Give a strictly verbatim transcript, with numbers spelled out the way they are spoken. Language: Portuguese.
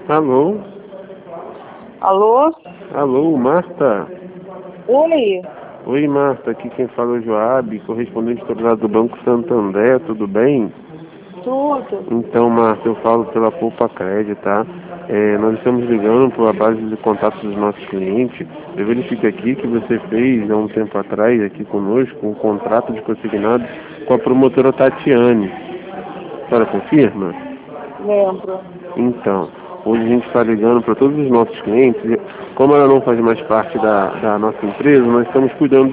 Alô? Alô? Alô, Marta? Oi, Oi, Marta, aqui quem fala é o Joab, correspondente titular do Banco Santander, tudo bem? tudo. Então, Marta, eu falo pela Poupa Crédito, tá? É, nós estamos ligando para a base de contato dos nossos clientes. Eu verifico aqui que você fez, há um tempo atrás, aqui conosco, um contrato de consignado com a promotora Tatiane. A senhora confirma? Lembro. Então, hoje a gente está ligando para todos os nossos clientes. Como ela não faz mais parte da, da nossa empresa, nós estamos cuidando